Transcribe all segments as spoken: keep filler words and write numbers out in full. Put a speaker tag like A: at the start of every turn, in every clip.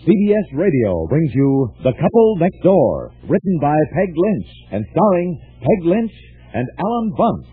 A: C B S Radio brings you The Couple Next Door, written by Peg Lynch and starring Peg Lynch and Alan Bunce.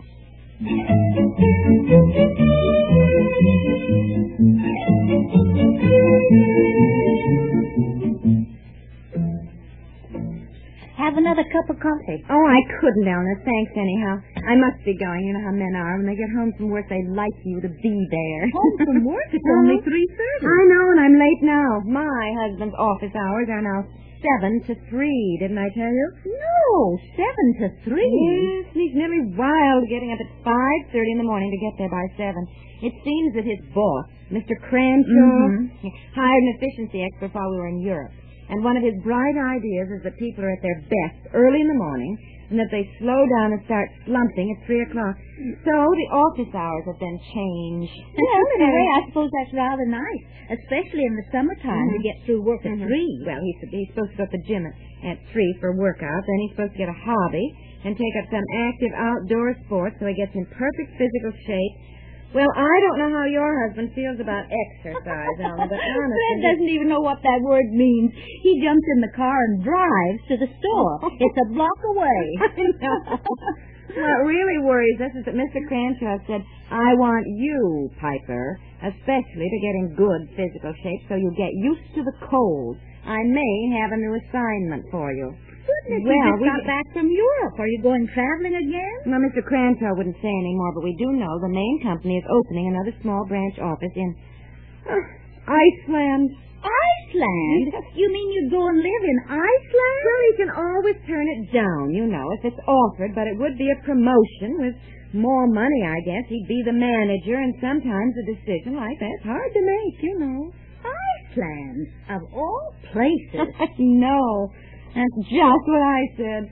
B: Have another cup of coffee.
C: Oh, I couldn't, Eleanor. Thanks anyhow. I must be going. You know how men are. When they get home from work, they like you to be there.
B: Home from work? It's only three thirty.
C: I know, and I'm late now. My husband's office hours are now seven to three. Didn't I tell you?
B: No, seven to three.
C: Yes, he's nearly wild getting up at five thirty in the morning to get there by seven. It seems that his boss, Mister Cranshaw,
B: mm-hmm.
C: hired an efficiency expert while we were in Europe. And one of his bright ideas is that people are at their best early in the morning and that they slow down and start slumping at three o'clock. So the office hours have been changed.
B: Well, in a way, I suppose that's rather nice, especially in the summertime
C: mm-hmm.
B: to get through work at
C: mm-hmm.
B: three.
C: Well, he's, he's supposed to go to the gym at, at three for workout. Then he's supposed to get a hobby and take up some active outdoor sport so he gets in perfect physical shape. Well, I don't know how your husband feels about exercise, Ellen, but honestly...
B: Fred doesn't even know what that word means. He jumps in the car and drives to the store. It's a block away.
C: What really worries us is that Mister Cranshaw said, I want you, Piper, especially to get in good physical shape so you get used to the cold. I may have a new assignment for you.
B: Goodness,
C: well,
B: you just
C: we
B: got back from Europe. Are you going traveling again?
C: Well, Mister Cranshaw wouldn't say any more, but we do know the main company is opening another small branch office in uh, Iceland.
B: Iceland? You mean you'd go and live in Iceland?
C: Well, you can always turn it down, you know, if it's offered, but it would be a promotion with more money, I guess. He'd be the manager, and sometimes a decision like that's hard to make, you know.
B: Iceland, of all places.
C: No. That's just what I said.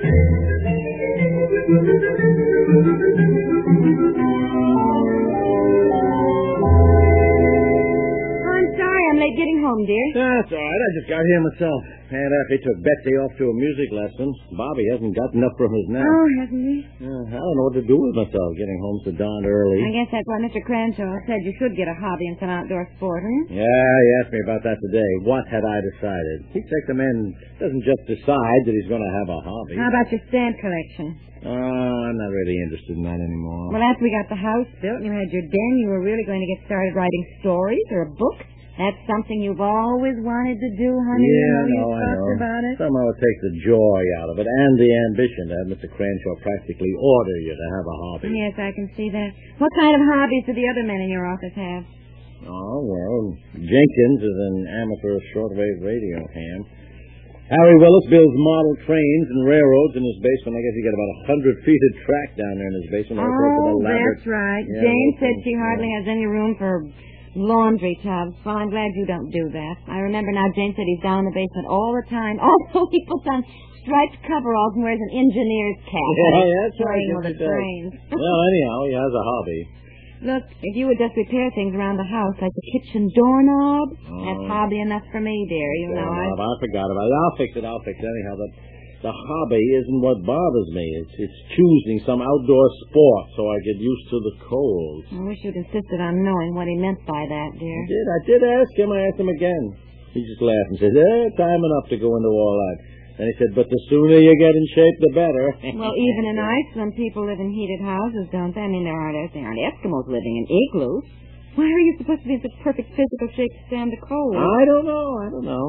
C: I'm sorry I'm late getting home, dear.
D: That's all right. I just got here myself. And after he took Betsy off to a music lesson, Bobby hasn't gotten up from his nap.
C: Oh, hasn't he?
D: Uh, I don't know what to do with myself getting home so darn early.
C: I guess that's why Mister Cranshaw said you should get a hobby and some outdoor sport, hmm?
D: Yeah, he asked me about that today. What had I decided? He takes a man doesn't just decide that he's going to have a hobby.
C: How about your stamp collection?
D: Oh, I'm not really interested in that anymore.
C: Well, after we got the house built and you had your den, you were really going to get started writing stories or a book? That's something you've always wanted to do, honey.
D: Yeah,
C: you know,
D: no,
C: you
D: I
C: talked
D: know.
C: about it.
D: Somehow it takes the joy out of it and the ambition to have Mister Cranshaw practically order you to have a hobby.
C: Yes, I can see that. What kind of hobbies do the other men in your office have?
D: Oh, well, Jenkins is an amateur shortwave radio ham. Harry Willis builds model trains and railroads in his basement. I guess he got about a hundred feet of track down there in his basement. All sorts of
C: Oh,
D: elaborate...
C: that's right.
D: Yeah,
C: Jane
D: those
C: said
D: things,
C: she hardly
D: yeah.
C: has any room for laundry tubs. Well, I'm glad you don't do that. I remember now Jane said he's down in the basement all the time. Also, he puts on striped coveralls and wears an engineer's cap.
D: Yeah, that's right.
C: Playing
D: yes,
C: with
D: he
C: the
D: does.
C: trains.
D: Well, anyhow, he has a hobby.
C: Look, if you would just repair things around the house, like the kitchen doorknob,
D: Oh.
C: that's hobby enough for me, dear. You know, I...
D: I forgot about it. I'll fix it. I'll fix it anyhow. The, the hobby isn't what bothers me. It's, it's choosing some outdoor sport so I get used to the cold.
C: I wish you'd insisted on knowing what he meant by that, dear.
D: I did. I did ask him. I asked him again. He just laughed and said, eh, time enough to go into all that. And he said, but the sooner you get in shape, the better.
C: Well, even in Iceland, people live in heated houses, don't they? I mean, there aren't, there aren't Eskimos living in igloos. Why are you supposed to be in such perfect physical shape to stand the cold?
D: I don't know. I don't know.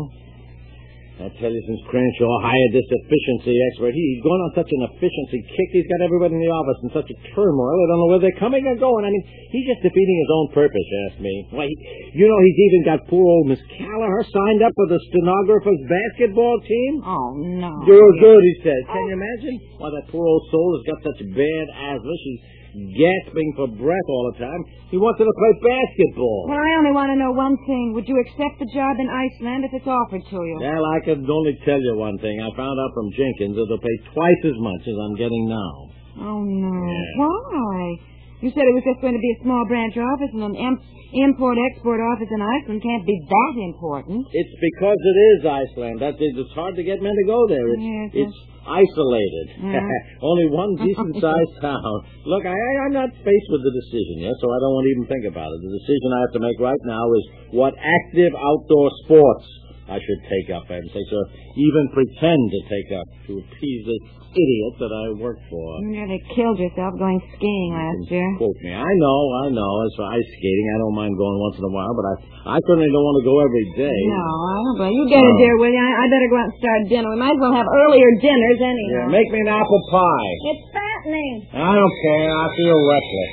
D: I tell you, since Cranshaw hired this efficiency expert, he, he's gone on such an efficiency kick. He's got everybody in the office in such a turmoil. I don't know where they're coming or going. I mean, he's just defeating his own purpose, ask me. Why, he, you know, he's even got poor old Miss Callagher signed up for the stenographer's basketball team.
C: Oh, no.
D: You're good, he says. Can you imagine? Why, that poor old soul has got such bad asthma. She's gasping for breath all the time. He wants her to play basketball.
C: Well, I only want to know one thing. Would you accept the job in Iceland if it's offered to you?
D: Well, I can only tell you one thing. I found out from Jenkins that they'll pay twice as much as I'm getting now.
C: Oh, no.
D: Yeah.
C: Why? You said it was just going to be a small branch office, and an im- import-export office in Iceland can't be that important.
D: It's because it is Iceland. That it's hard to get men to go there. It's,
C: Yes,
D: it's isolated.
C: Yeah.
D: Only one decent-sized town. Look, I, I'm not faced with the decision yet, so I don't want to even think about it. The decision I have to make right now is what active outdoor sports I should take up, and say so, even pretend to take up to appease this idiot that I work for.
C: You nearly killed yourself going skiing last year.
D: Quote me. I know, I know. As for ice skating, I don't mind going once in a while, but I, I certainly don't want to go every day.
C: No, I don't blame you. Get it, dear, will you? I, I better go out and start dinner. We might as well have earlier dinners anyhow.
D: Yeah, make me an apple pie.
B: It's fattening.
D: I don't care. I feel restless.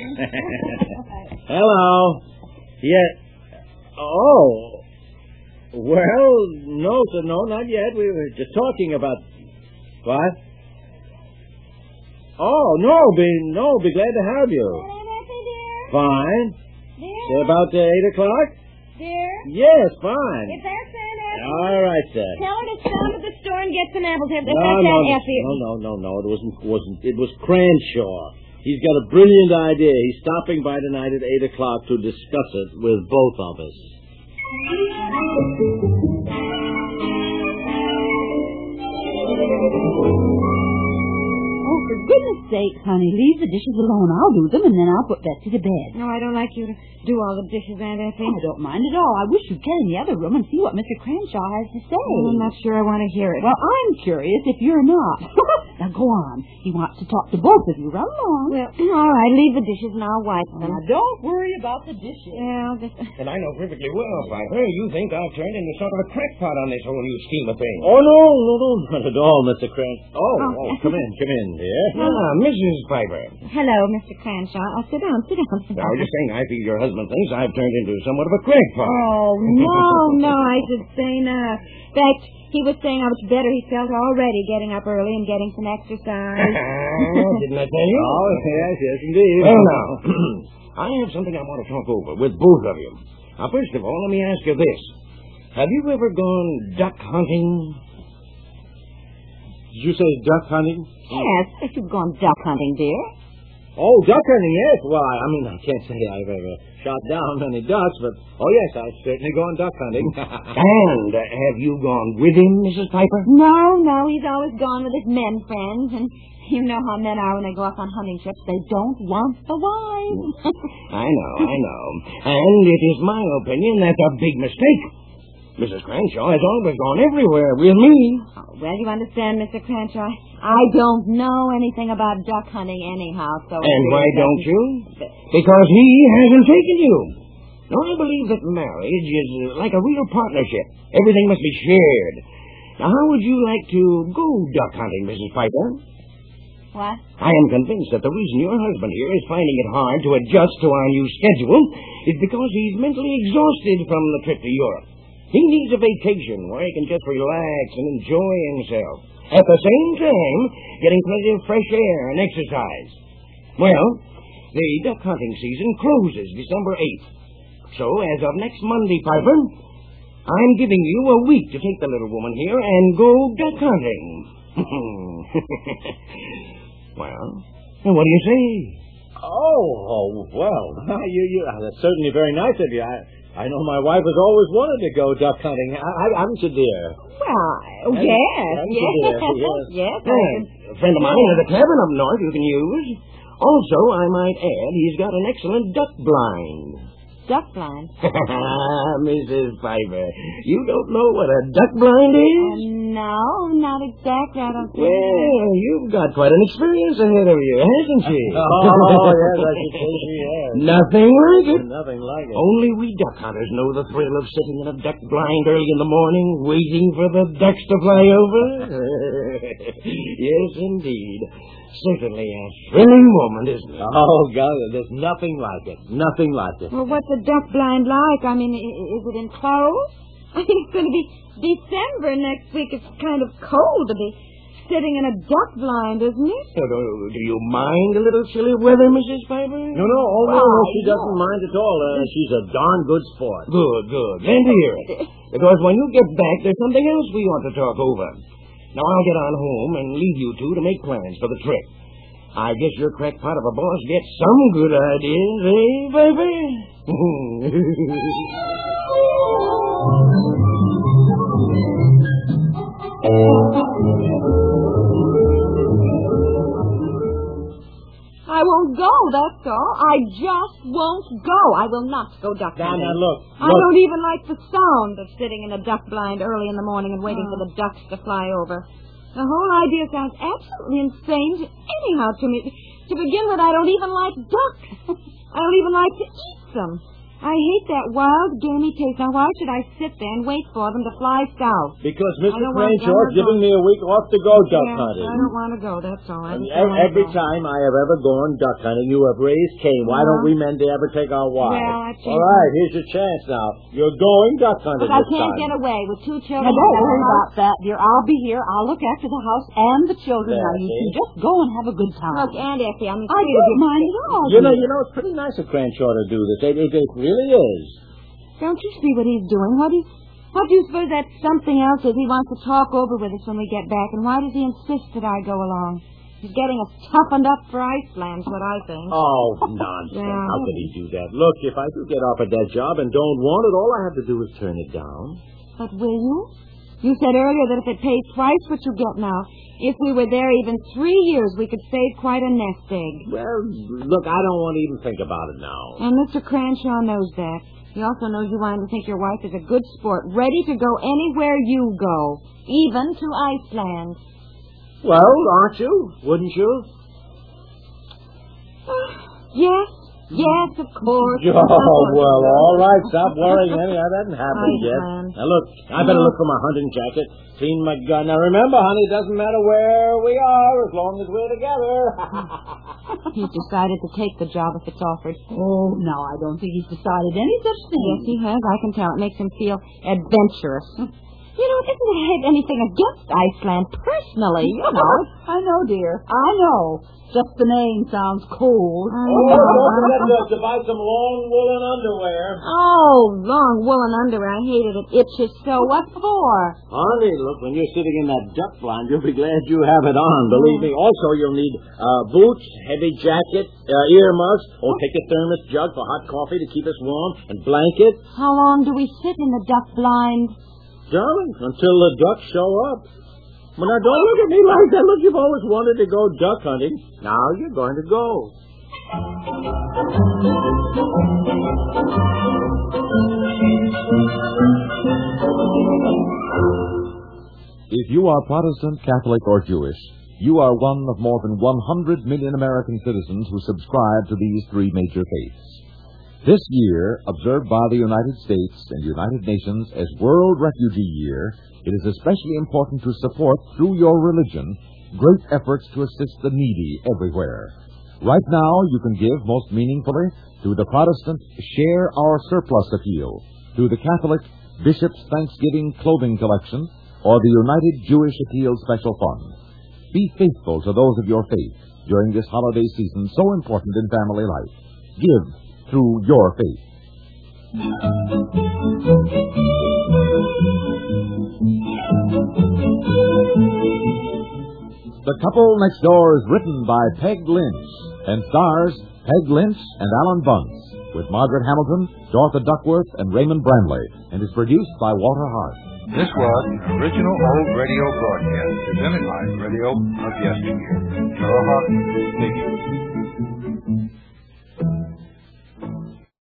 D: Hello. Yeah. Oh. Well, no, sir, no, not yet. We were just talking about... What? Oh, no, be no, be glad to have you.
B: Dear?
D: Fine.
B: Dear?
D: Say about uh, eight o'clock?
B: Dear?
D: Yes, fine.
B: Is that Aunt Effie?
D: All right, sir.
B: Tell her to stop at the store and get some apples. If
D: No,
B: that's
D: no,
B: Aunt
D: no,
B: Effie.
D: no, no, no, no. It wasn't, wasn't. It was Cranshaw. He's got a brilliant idea. He's stopping by tonight at eight o'clock to discuss it with both of us.
B: Oh, for goodness sake, honey, leave the dishes alone. I'll do them, and then I'll put Betsy to bed.
C: No, I don't like you to do all the dishes, Aunt Effie.
B: I don't mind at all. I wish you'd get in the other room and see what Mister Cranshaw has to say.
C: Well, I'm not sure I want to hear it.
B: Well, I'm curious if you're not. Now, go on. He wants to talk to both of you. Run along.
C: Well, all right, leave the dishes and I'll wipe them.
B: Now, don't worry about the dishes.
C: Yeah, just...
E: And I know perfectly well, Piper, you think I've turned into sort of a crackpot on this whole new scheme of things.
D: Oh, no, no, no, not at all, Mister Cranshaw. Oh, oh, come in, come in, dear.
E: Ah, Missus Piper.
C: Hello, Mister Cranshaw. Oh, sit down, sit down. Sit
E: Now,
C: down.
E: you're saying I feel your husband thinks I've turned into somewhat of a crackpot.
C: Oh, no, no, I should say not. In fact, he was saying how much better he felt already getting up early and getting some exercise.
E: Didn't I tell you?
D: Oh, yes, yes, indeed.
E: Well, now, I have something I want to talk over with both of you. Now, first of all, let me ask you this. Have you ever gone duck hunting?
D: Did you say duck hunting?
C: Yes, if you've gone duck hunting, dear.
D: Oh, duck hunting, yes. Well, I, I mean, I can't say I've ever shot down many ducks, but, oh, yes, I've certainly gone duck hunting.
E: And uh, have you gone with him, Missus Piper?
C: No, no, he's always gone with his men friends, and you know how men are when they go off on hunting trips. They don't want the wives.
E: I know, I know. And it is my opinion that's a big mistake. Missus Cranshaw has always gone everywhere with me.
C: Oh, well, you understand, Mister Cranshaw, I don't know anything about duck hunting anyhow, so...
E: And why don't you? Because he hasn't taken you. Now, I believe that marriage is uh, like a real partnership. Everything must be shared. Now, how would you like to go duck hunting, Missus Piper?
C: What?
E: I am convinced that the reason your husband here is finding it hard to adjust to our new schedule is because he's mentally exhausted from the trip to Europe. He needs a vacation where he can just relax and enjoy himself. At the same time, getting plenty of fresh air and exercise. Well, the duck hunting season closes December eighth. So, as of next Monday, Piper, I'm giving you a week to take the little woman here and go duck hunting. Well, what do you say?
D: Oh, oh, well, you, you, that's certainly very nice of you. I... I know my wife has always wanted to go duck hunting. I, I, haven't you, dear?
C: Well,
D: Haven't-
C: yes,
D: haven't
C: yes,
D: you, dear? Yes.
C: yes.
E: Yes, a friend of mine has a cabin up north you can use. Also, I might add, he's got an excellent duck blind.
C: Duck blind.
E: Missus Piper, you don't know what a duck blind is?
C: Uh, no, not exactly. I don't think.
E: Well, you've got quite an experience ahead of you, hasn't she?
D: Oh, yes, I should say she has.
E: Nothing like it.
D: Nothing like it.
E: Only we duck hunters know the thrill of sitting in a duck blind early in the morning, waiting for the ducks to fly over. Yes, indeed. Certainly a thrilling moment, isn't it?
D: Oh, God, there's nothing like it. Nothing like it.
C: Well, what's a duck blind like? I mean, i- is it enclosed? I mean, it's going to be December next week. It's kind of cold to be sitting in a duck blind, isn't it?
E: So, do, do you mind a little chilly weather, Missus Piper?
D: No, no, oh, no, no, she doesn't mind at all. Uh, she's a darn good sport.
E: Good, good. Glad to hear it. Because when you get back, there's something else we want to talk over. Now, I'll get on home and leave you two to make plans for the trip. I guess your crackpot of a boss gets some good ideas, eh, baby?
C: I won't go. The that's all. I just won't go. I will not go duck
D: Now,
C: hunting.
D: now, look,
C: I
D: look.
C: don't even like the sound of sitting in a duck blind early in the morning and waiting
B: Oh.
C: for the ducks to fly over. The whole idea sounds absolutely insane to, anyhow to me. To begin with, I don't even like ducks. I don't even like to eat them. I hate that wild, gamey taste. Now, why should I sit there and wait for them to fly south?
D: Because
C: I
D: Mister
C: don't want-
D: Cranshaw's
C: I don't
D: giving
C: want-
D: me a week off to go duck
C: Yeah,
D: hunting.
C: I don't want to go, that's all. I
D: And
C: just
D: ev-
C: don't wanna
D: every
C: go.
D: time I have ever gone duck hunting, you have raised Cain. Why don't
C: Uh-huh.
D: we men ever take our wives?
C: Well, I changed
D: All right, here's your chance now. You're going duck hunting
C: But I
D: this
C: can't
D: time.
C: get away with two children.
B: Now, don't
C: in the
B: worry
C: house.
B: about that, dear. I'll be here. I'll look after the house and the children.
D: There,
B: Now, you
D: see?
B: two just go and have a good time.
C: Look, Aunt Effie, I'm
B: I
C: afraid of
B: don't
C: you.
B: mind at all.
D: You know,
B: dear.
D: you know, it's pretty nice of Cranshaw to do this. It, it, it really is.
C: Don't you see what he's doing? What, is, what do you suppose that something else is he wants to talk over with us when we get back? And why does he insist that I go along? He's getting us toughened up for Iceland's what I think.
D: Oh, nonsense.
C: Yeah.
D: How could he do that? Look, if I do get offered that job and don't want it, all I have to do is turn it down.
C: But will you? You said earlier that if it pays twice what you get now, if we were there even three years, we could save quite a nest egg.
D: Well, look, I don't want to even think about it now.
C: And Mister Cranshaw knows that. He also knows you want him to think your wife is a good sport, ready to go anywhere you go, even to Iceland.
D: Well, aren't you? Wouldn't you?
C: Yes, yes, of course.
D: Oh, well, all right. Stop worrying. Any, that hasn't happened yet.
C: Iceland.
D: Now, look, I better look for my hunting jacket, clean my gun. Now, remember, honey, it doesn't matter where we are as long as we're together.
C: He's decided to take the job if it's offered.
B: Oh, no, I don't think he's decided any such thing.
C: Yes, he has. I can tell. It makes him feel adventurous. You know, it isn't that I have anything against Iceland personally, you know.
B: I know, dear. I know. Just the name sounds cold.
C: I
D: Oh,
C: know.
D: don't forget to, to buy some long woolen underwear.
C: Oh, long woolen underwear. I hate it. It itches so. What for?
D: Honey, look, when you're sitting in that duck blind, you'll be glad you have it on. Believe me. Also, you'll need uh, boots, heavy jacket, uh, earmuffs. Oh, take a thermos jug for hot coffee to keep us warm, and blankets.
C: How long do we sit in the duck blind?
D: Darling, until the ducks show up. Well, now, don't look at me like that. Look, you've always wanted to go duck hunting. Now you're going to go.
A: If you are Protestant, Catholic, or Jewish, you are one of more than one hundred million American citizens who subscribe to these three major faiths. This year, observed by the United States and United Nations as World Refugee Year, it is especially important to support, through your religion, great efforts to assist the needy everywhere. Right now, you can give most meaningfully through the Protestant Share Our Surplus appeal, through the Catholic Bishop's Thanksgiving Clothing Collection, or the United Jewish Appeal Special Fund. Be faithful to those of your faith during this holiday season so important in family life. Give through your faith. The Couple Next Door is written by Peg Lynch and stars Peg Lynch and Alan Bunce, with Margaret Hamilton, Dorothy Duckworth, and Raymond Bramley, and is produced by Walter Hart.
F: This was an original old radio broadcast presented by Radio of Yesteryear. Joe Hawkins speaking.